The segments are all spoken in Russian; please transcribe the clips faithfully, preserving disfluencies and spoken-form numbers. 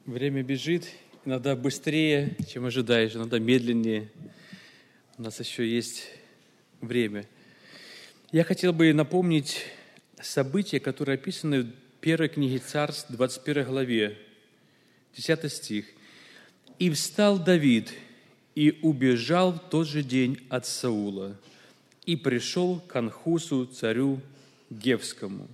Время бежит, иногда быстрее, чем ожидаешь, иногда медленнее. У нас еще есть время. Я хотел бы напомнить события, которые описаны в первой книге Царств, двадцать первой главе, десятый стих. «И встал Давид, и убежал в тот же день от Саула, и пришел к Анхусу, царю Гевскому».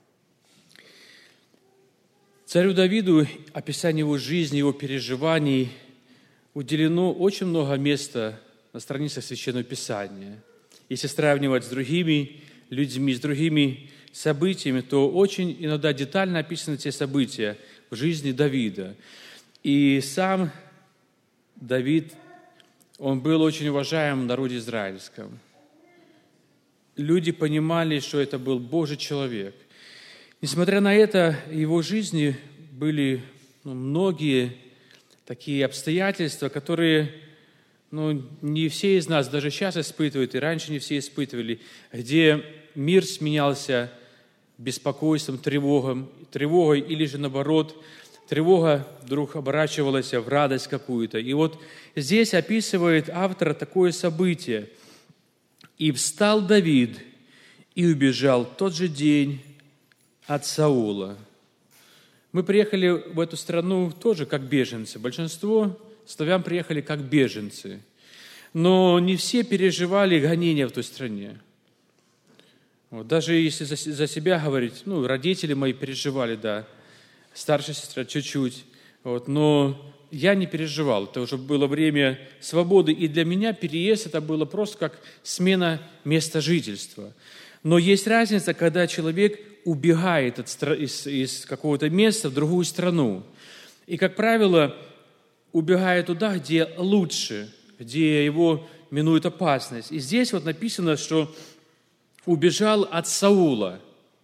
Царю Давиду, описание его жизни, его переживаний, уделено очень много места на страницах Священного Писания. Если сравнивать с другими людьми, с другими событиями, то очень иногда детально описаны те события в жизни Давида. И сам Давид, он был очень уважаем в народе израильском. Люди понимали, что это был Божий человек. Несмотря на это, в его жизни были ну, многие такие обстоятельства, которые ну, не все из нас даже сейчас испытывают, и раньше не все испытывали, где мир сменялся беспокойством, тревогом, тревогой, или же наоборот, тревога вдруг оборачивалась в радость какую-то. И вот здесь описывает автор такое событие. «И встал Давид, и убежал в тот же день от Саула». Мы приехали в эту страну тоже как беженцы. Большинство славян приехали как беженцы. Но не все переживали гонения в той стране. Вот, даже если за, за себя говорить, ну, родители мои переживали, да, старшая сестра чуть-чуть. Вот, но я не переживал. Это уже было время свободы. И для меня переезд это было просто как смена места жительства. Но есть разница, когда человек убегает от, из, из какого-то места в другую страну. И, как правило, убегает туда, где лучше, где его минует опасность. И здесь вот написано, что убежал от Саула.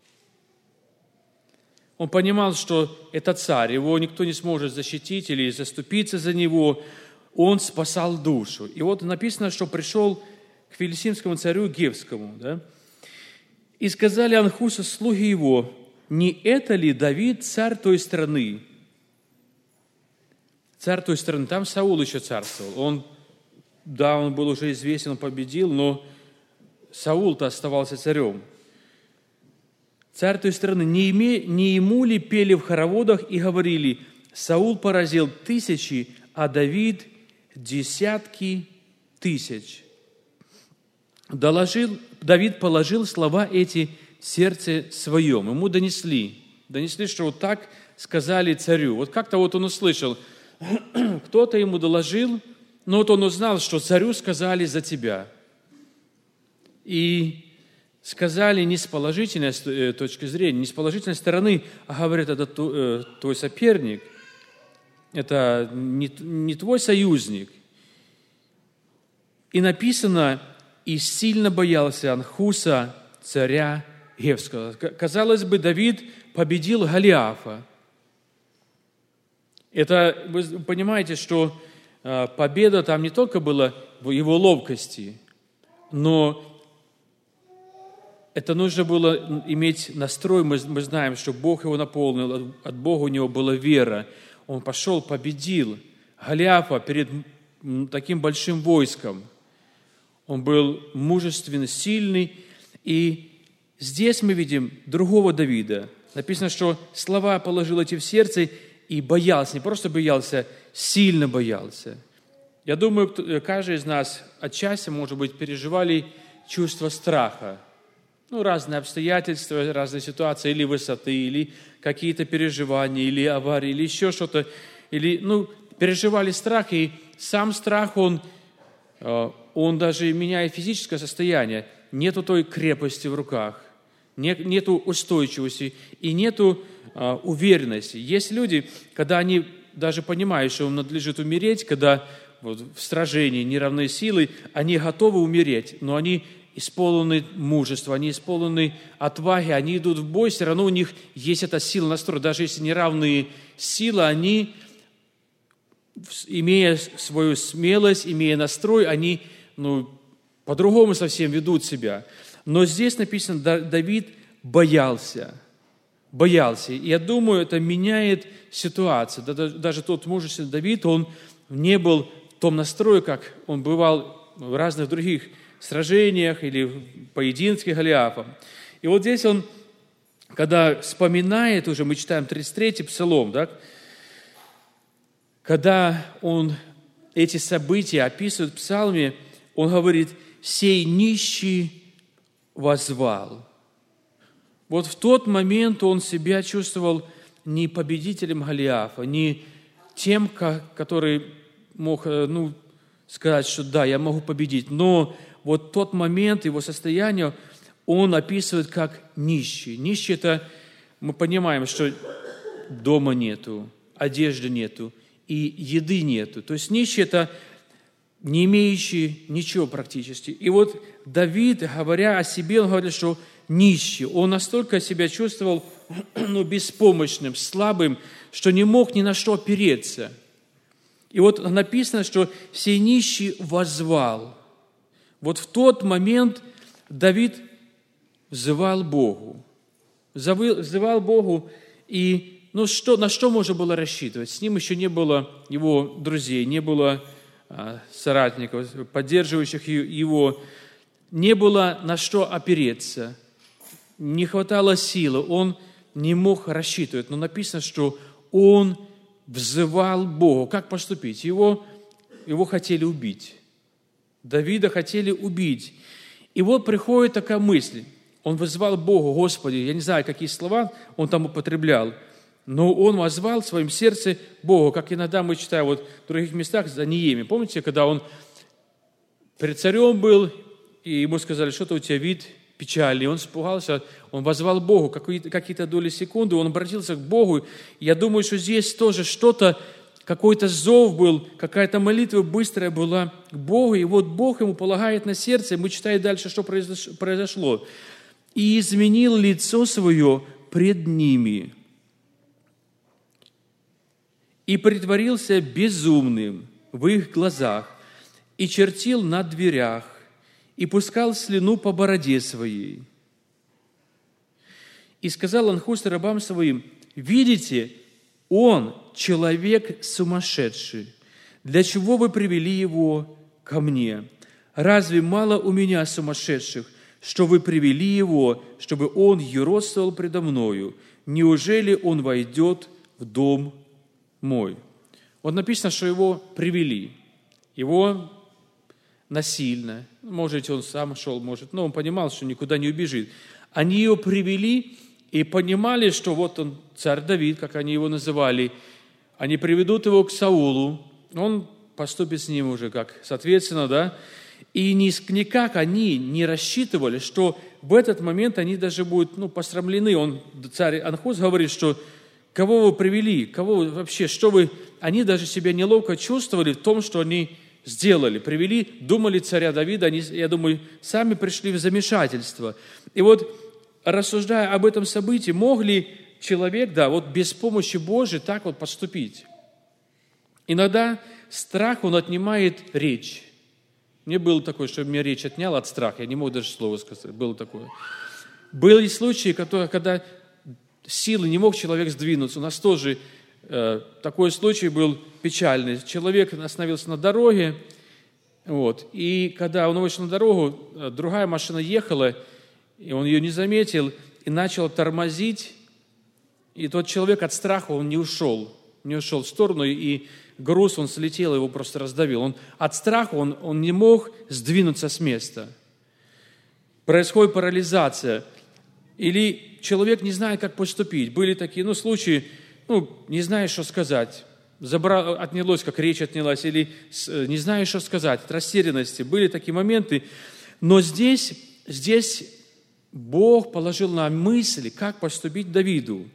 Он понимал, что это царь, его никто не сможет защитить или заступиться за него. Он спасал душу. И вот написано, что пришел к филистимскому царю Гевскому, да? «И сказали Анхусу слуги его, не это ли Давид, царь той страны?» Царь той страны, там Саул еще царствовал. Он, да, он был уже известен, он победил, но Саул-то оставался царем. Царь той страны, не, име, не ему ли пели в хороводах и говорили, Саул поразил тысячи, а Давид десятки тысяч. Доложил, Давид положил слова эти в сердце своем. Ему донесли. Донесли, что вот так сказали царю. Вот как-то вот он услышал, кто-то ему доложил, но вот он узнал, что царю сказали за тебя. И сказали не с положительной точки зрения, не с положительной стороны, а говорят, это твой соперник, это не, не твой союзник. И написано, и сильно боялся Анхуса, царя Гевского. Казалось бы, Давид победил Голиафа. Это, вы понимаете, что победа там не только была в его ловкости, но это нужно было иметь настрой. Мы, мы знаем, что Бог его наполнил, от, от Бога у него была вера. Он пошел, победил Голиафа перед таким большим войском. Он был мужественный, сильный. И здесь мы видим другого Давида. Написано, что слова положил эти в сердце и боялся. Не просто боялся, сильно боялся. Я думаю, каждый из нас отчасти, может быть, переживали чувство страха. Ну, разные обстоятельства, разные ситуации, или высоты, или какие-то переживания, или аварии, или еще что-то. Или, ну, переживали страх, и сам страх, он... Он даже меняет физическое состояние. Нету той крепости в руках, нет, нету устойчивости и нету а, уверенности. Есть люди, когда они даже понимают, что им надлежит умереть, когда вот, в сражении неравные силы, они готовы умереть, но они исполнены мужества, они исполнены отваги, они идут в бой, все равно у них есть эта сила настроя. Даже если неравные силы, они, имея свою смелость, имея настрой, они ну, по-другому совсем ведут себя. Но здесь написано, Давид боялся. боялся. И я думаю, это меняет ситуацию. Даже тот мужественный Давид, он не был в том настрое, как он бывал в разных других сражениях или в поединке Голиафом. И вот здесь он, когда вспоминает уже, мы читаем тридцать третий псалом, да, когда он эти события описывает в псалме, он говорит: «Сей нищий воззвал». Вот в тот момент он себя чувствовал не победителем Голиафа, не тем, который мог, ну, сказать, что да, я могу победить. Но вот тот момент, его состояние, он описывает как нищий. Нищий – это, мы понимаем, что дома нету, одежды нету и еды нету. То есть нищий – это не имеющий ничего практически. И вот Давид, говоря о себе, он говорит, что нищий. Он настолько себя чувствовал, ну, беспомощным, слабым, что не мог ни на что опереться. И вот написано, что «сей нищий воззвал». Вот в тот момент Давид взывал Богу. Взывал Богу, и ну, что, на что можно было рассчитывать? С ним еще не было его друзей, не было а, соратников, поддерживающих его, не было на что опереться, не хватало силы, он не мог рассчитывать. Но написано, что он взывал Богу. Как поступить? Его, его хотели убить. Давида хотели убить. И вот приходит такая мысль. Он воззвал Богу: «Господи», я не знаю, какие слова он там употреблял, но он воззвал в своем сердце Богу, как иногда мы читаем вот в других местах за Неемией. Помните, когда он перед царем был, и ему сказали: что-то у тебя вид печальный. Он испугался, он воззвал Богу. Какие-то, какие-то доли секунды он обратился к Богу. Я думаю, что здесь тоже что-то, какой-то зов был, какая-то молитва быстрая была к Богу. И вот Бог ему полагает на сердце. Мы читаем дальше, что произошло. «И изменил лицо свое пред ними, и притворился безумным в их глазах, и чертил на дверях, и пускал слюну по бороде своей. И сказал Анхус рабам своим: видите, он человек сумасшедший. Для чего вы привели его ко мне? Разве мало у меня сумасшедших, что вы привели его, чтобы он юродствовал предо мною? Неужели он войдет в дом мой?» Вот написано, что его привели. Его насильно. Может, он сам шел, может, но он понимал, что никуда не убежит. Они его привели и понимали, что вот он, царь Давид, как они его называли, они приведут его к Саулу, он поступит с ним уже как, соответственно, да, и никак они не рассчитывали, что в этот момент они даже будут, ну, посрамлены. Он, царь Анхус, говорит, что кого вы привели, кого вы вообще, что вы... Они даже себя неловко чувствовали в том, что они сделали. Привели, думали царя Давида, они, я думаю, сами пришли в замешательство. И вот, рассуждая об этом событии, мог ли человек, да, вот без помощи Божией так вот поступить? Иногда страх, он отнимает речь. Мне было такое, что меня речь отняла от страха, я не мог даже слова сказать, было такое. Были случаи, когда силы не мог человек сдвинуться. У нас тоже э, такой случай был печальный. Человек остановился на дороге, вот, и когда он вышел на дорогу, другая машина ехала, и он ее не заметил, и начал тормозить, и тот человек от страха, он не ушел, не ушел в сторону, и груз, он слетел, его просто раздавил. Он, от страха он, он не мог сдвинуться с места. Происходит парализация. Или человек не знает, как поступить. Были такие, ну, случаи, ну, не знаешь, что сказать. Забрал, отнялось, как речь отнялась, или не знаешь, что сказать, от растерянности. Были такие моменты. Но здесь, здесь Бог положил нам мысли, как поступить Давиду.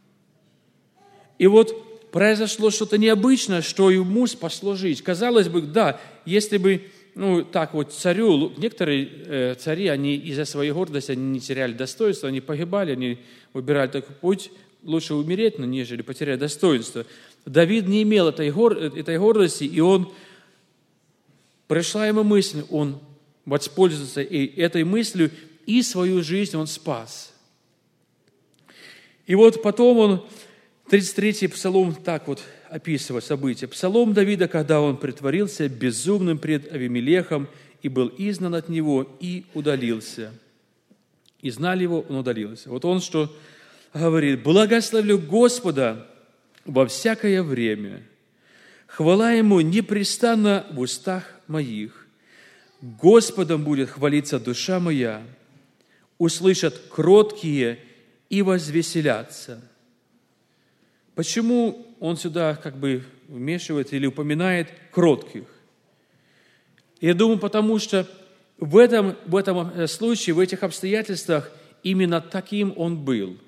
И вот произошло что-то необычное, что ему спасло жизнь. Казалось бы, да, если бы, ну, так вот царю, некоторые э, цари, они из-за своей гордости, они не теряли достоинства, они погибали, они выбирали такой путь, лучше умереть, но нежели потерять достоинство. Давид не имел этой, гор, этой гордости, и он, пришла ему мысль, он воспользовался и этой мыслью, и свою жизнь он спас. И вот потом он, тридцать третий псалом так вот описывает события. Псалом Давида, когда он притворился безумным пред Авимелехом и был изгнан от него и удалился. И знали его, он удалился. Вот он что говорит: «Благословлю Господа во всякое время, хвала Ему непрестанно в устах моих. Господом будет хвалиться душа моя, услышат кроткие и возвеселятся». Почему он сюда как бы вмешивает или упоминает кротких? Я думаю, потому что в этом, в этом случае, в этих обстоятельствах именно таким он был.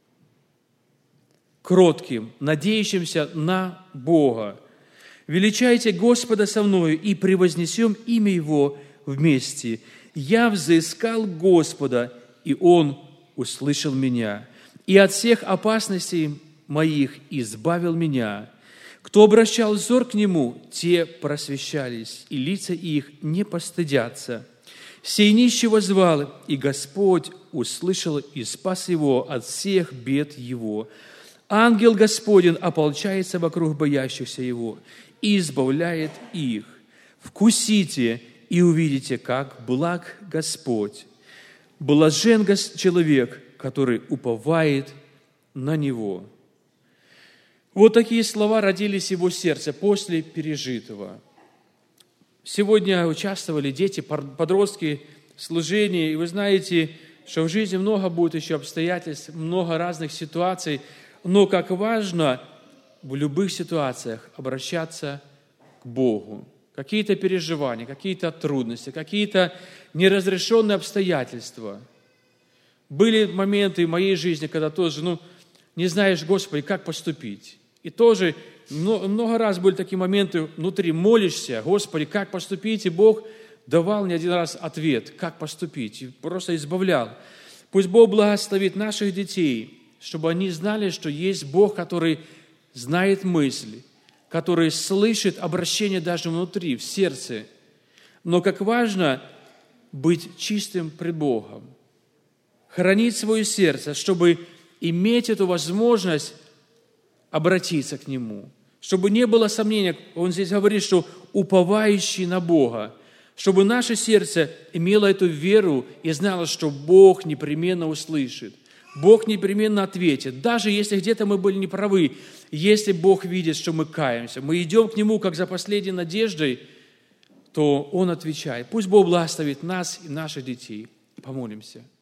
Кротким, надеющимся на Бога. «Величайте Господа со мною, и превознесем имя Его вместе. Я взыскал Господа, и Он услышал меня, и от всех опасностей моих избавил меня. Кто обращал взор к Нему, те просвещались, и лица их не постыдятся. Сей нищий воззвал, и Господь услышал и спас его от всех бед его. Ангел Господень ополчается вокруг боящихся Его и избавляет их. Вкусите и увидите, как благ Господь. Блажен человек, который уповает на Него». Вот такие слова родились в его сердце после пережитого. Сегодня участвовали дети, подростки в служении, и вы знаете, что в жизни много будет еще обстоятельств, много разных ситуаций, но как важно в любых ситуациях обращаться к Богу. Какие-то переживания, какие-то трудности, какие-то неразрешенные обстоятельства. Были моменты в моей жизни, когда тоже, ну, не знаешь, Господи, как поступить. И тоже много раз были такие моменты, внутри молишься: Господи, как поступить? И Бог давал не один раз ответ, как поступить, и просто избавлял. Пусть Бог благословит наших детей, чтобы они знали, что есть Бог, который знает мысли, который слышит обращение даже внутри, в сердце. Но как важно быть чистым пред Богом, хранить свое сердце, чтобы иметь эту возможность обратиться к Нему, чтобы не было сомнения. Он здесь говорит, что уповающий на Бога, чтобы наше сердце имело эту веру и знало, что Бог непременно услышит, Бог непременно ответит. Даже если где-то мы были неправы, если Бог видит, что мы каемся, мы идем к Нему как за последней надеждой, то Он отвечает. Пусть Бог благословит нас и наших детей. Помолимся.